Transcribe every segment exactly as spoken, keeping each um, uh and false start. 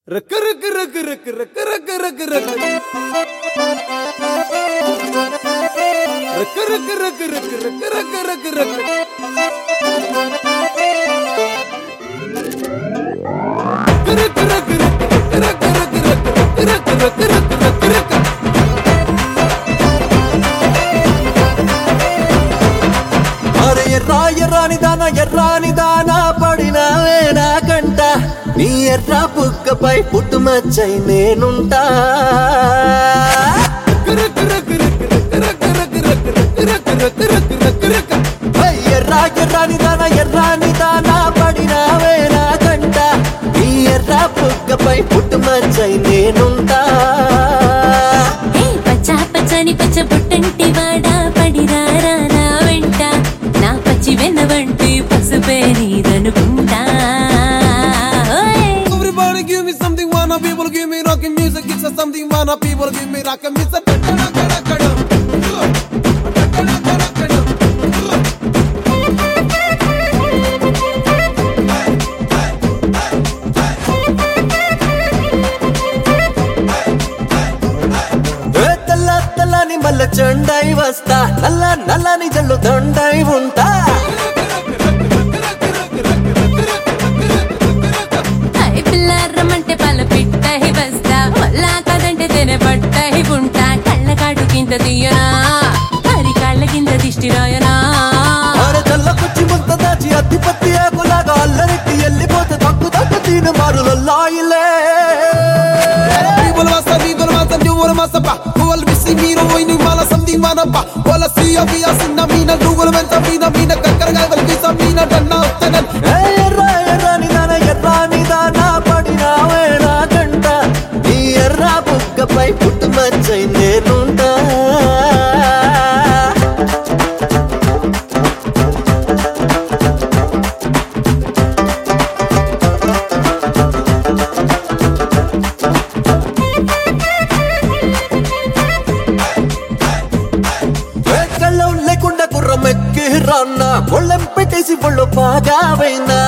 రక రక రక రక రక రక రక రక రక రక రక రక రక రక రక అరే ఎర్రా ఎర్రాని దాన ఎర్రాని దాన పడినావే నా కంట నీ ఎర్ర బుక్కపై పుట్టుమచ్చై నేనుంటా ఎర్రా ఎర్రాని దాన ఎర్రాని దాన పడినావే నా కంట నీ ఎర్ర బుక్కపై పుట్టుమచ్చై నేనుంటా పచ్చ పచ్చని పచ్చ పుట్టంటి వాడా పడిరారా నా వెంట నా పచ్చి వెన్నవంటి పసుపే నీదనుకుంటా. Everybody give me something, wanna people give me rockin' music. It's a something, wanna people give me rockin' music. తెల్ల తెల్లని మల్ల చెండై వస్తా నల్ల నల్లని జల్లు దండై ఉంటా హై పిల్లారమంటే పాల పిట్టై వస్తా వల్లా కదంటే తెన పట్టై ఉంటా కళ్ళ కాడు కింద తీయనా హరి కాళ్ళ కింద దిష్టి రాయనా అరే తెల్ల కుచ్చి ముంత దాచి అద్దిపత్తి ఆకులాగా అల్లరెట్టి వెళ్ళిపోతే తక్కు తక్కు తీను మారులల్లాయిలే People must have people must have you wanna must have who will be see me no in mala something wanna pa wala see ya be as na mina google men ta mina mina kakkar ga will be some mina danna uttanan ఎర్ర ఎర్రని దాన ఎర్రాని దాన పడినావే నా కంట నీ ఎర్ర బుక్కపై పుట్టుమచ్చై నేనుంటా కళ్ళం లేకుండా గుర్రం ఎక్కి రాన్నా ఒళ్ళెం పెట్టేసి ఒళ్ళు బాగా పోయినా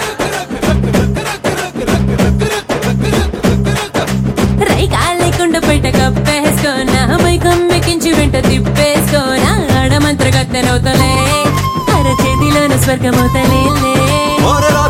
రైగా లేకుండా బయట కప్పేసుకోనా మైకం ఎక్కించి వెంట తిప్పేసుకోనా ఆడమంత్ర గత్తెనవుతలే అర చేతిలోన స్వర్గమవుతలే ఓరే